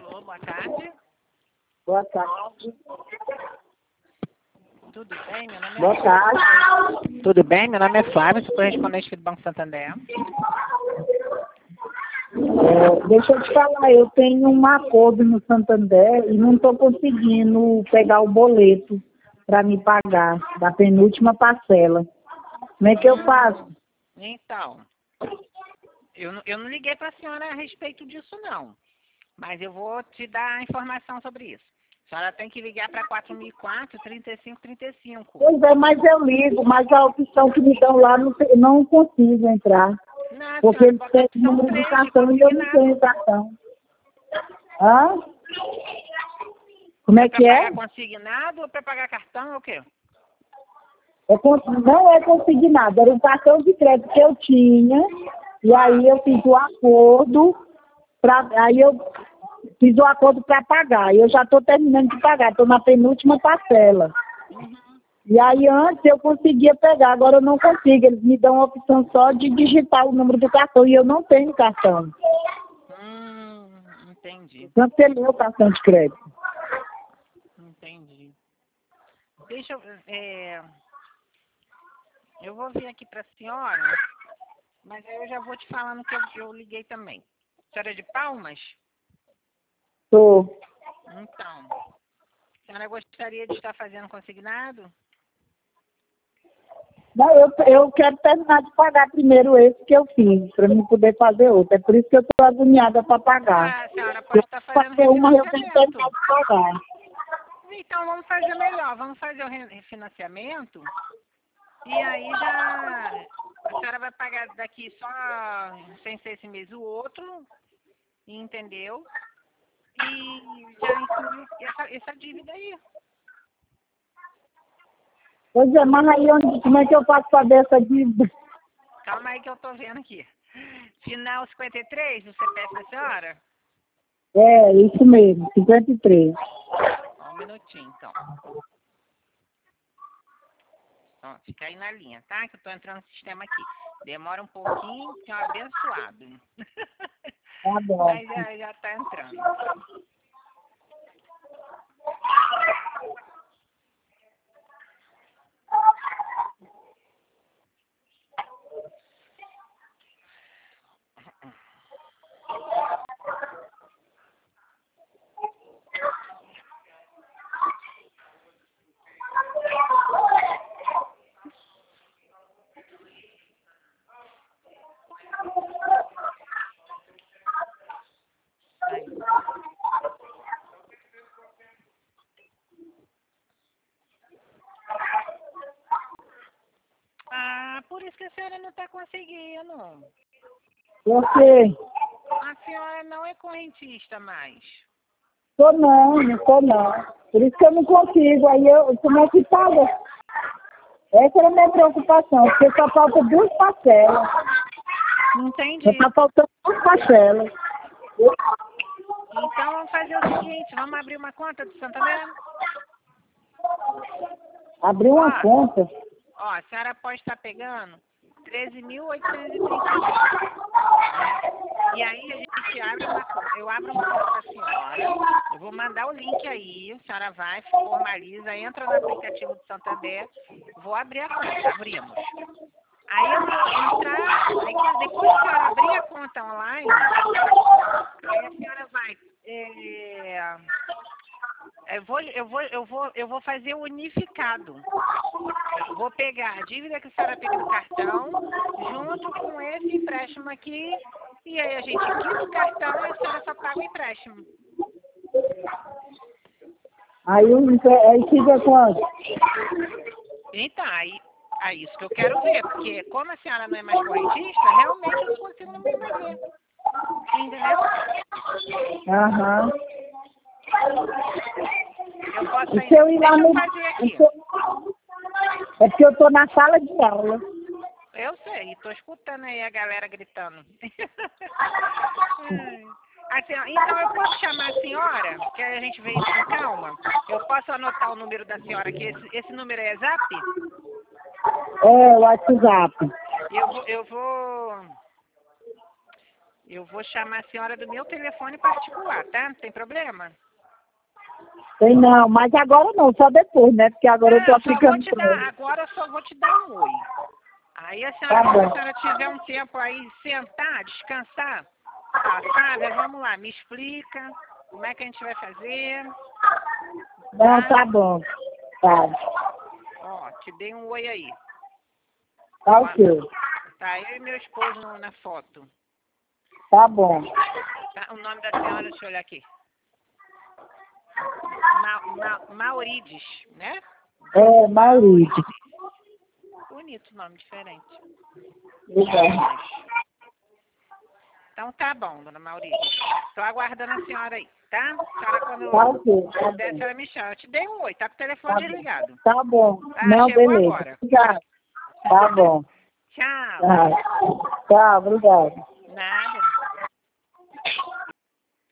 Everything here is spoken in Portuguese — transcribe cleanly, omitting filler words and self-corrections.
Alô, boa tarde. Boa tarde. Tudo bem? Meu nome é Boa tarde. Tudo bem? Meu nome é Flávio, sou correspondente aqui do Banco Santander. Deixa eu te falar, eu tenho um acordo no Santander e não estou conseguindo pegar o boleto para me pagar da penúltima parcela. Como é que eu faço? Então, eu não liguei para a senhora a respeito disso, não. Mas eu vou te dar a informação sobre isso. A senhora tem que ligar para 4004 3535. Pois é, mas eu ligo, mas a opção que me dão lá não consigo entrar. Não, Porque senhora, eles bota a têm o opção número de 3 de cartão e eu não consignado. tenho cartão. Hã? Como é Para que é? pagar consignado ou para pagar cartão é o quê? Não é consignado, era um cartão de crédito que eu tinha, e aí eu fiz o acordo, para pagar. Eu já estou terminando de pagar, estou na penúltima parcela. E aí antes eu conseguia pegar, agora eu não consigo. Eles me dão a opção só de digitar o número do cartão e eu não tenho cartão. Entendi. Cancelei o cartão de crédito. Entendi. Deixa eu... eu vou vir aqui para a senhora, mas aí eu já vou te falando que eu liguei também. A senhora é de Palmas? Tô. Então, a senhora gostaria de estar fazendo consignado? Não, eu quero terminar de pagar primeiro esse que eu fiz, para mim poder fazer outro. É por isso que eu estou agoniada para pagar. Ah, a senhora pode estar Para fazendo ter uma, eu tenho que terminar refinanciamento. de pagar. Então, vamos fazer melhor. Vamos fazer o refinanciamento. E aí já... A senhora vai pagar daqui só, sem ser esse mês, o outro. Entendeu? E já inclui essa dívida aí. Pois é, mas aí como é que eu faço para ver essa dívida? Calma aí que eu tô vendo aqui. Final 53 do CPF da senhora? É, isso mesmo, 53. Só um minutinho, então. Ó, fica aí na linha, tá? Que eu tô entrando no sistema aqui. Demora um pouquinho, que é um abençoado. Tá bom. Mas já tá entrando. Aí. Ah, por isso que a senhora não tá conseguindo. Por quê? A senhora não é correntista mais. Não tô não. Por isso que eu não consigo. Aí como é que paga? Essa era a minha preocupação, porque só falta 2 parcelas. Entendi. Só tá faltando 2 parcelas. Então vamos fazer o seguinte, vamos abrir uma conta do Santander? Abriu uma conta. Ó, a senhora pode estar pegando 13.830. Né? E aí a gente abre uma conta. Eu abro uma conta para a senhora. Eu vou mandar o link aí. A senhora vai, formaliza, entra no aplicativo do Santander. Vou abrir a conta. Abrimos. Aí eu vou entrar. Aí depois que a senhora abrir a conta online, aí a senhora vai. Eu vou fazer o unificado. Vou pegar a dívida que a senhora tem no cartão, junto com esse empréstimo aqui, e aí a gente quita o cartão e a senhora só paga o empréstimo. Aí fica quanto? Então, aí isso que eu quero ver, porque como a senhora não é mais correntista, realmente eu não consigo não me fazer. Entendeu? Aham. Eu posso E se eu ir lá deixa eu no... fazer aqui. É porque eu tô na sala de aula. Eu sei, tô escutando aí a galera gritando. Assim, ó, então eu posso chamar a senhora, que a gente vê isso com calma? Eu posso anotar o número da senhora aqui, esse número é zap? É, o WhatsApp. Eu vou chamar a senhora do meu telefone particular, tá? Não tem problema? Tem não, mas agora não, só depois, né? Porque agora eu tô aplicando Agora eu só vou te dar um oi. Aí a senhora, Tá quando a bom. senhora tiver um tempo aí, sentar, descansar, tá, sabe? Vamos lá, me explica como é que a gente vai fazer. Não, tá bom. Tá. Ó, te dei um oi aí. Tá ok. Tá, eu e meu esposo na foto. Tá bom. Tá, o nome da senhora, deixa eu olhar aqui. Maurides, né? É, Maurício. Bonito nome, diferente. Obrigada. Então tá bom, dona Maurides. Tô aguardando a senhora aí, tá? A senhora, quando Tá ok, tá puder, a bom. senhora me chama. Eu te dei um oi, tá com o telefone desligado. Tá bom. Ah, Não, chegou beleza. agora. Obrigada. Tá bom. Tchau. Tá. Tchau, obrigada.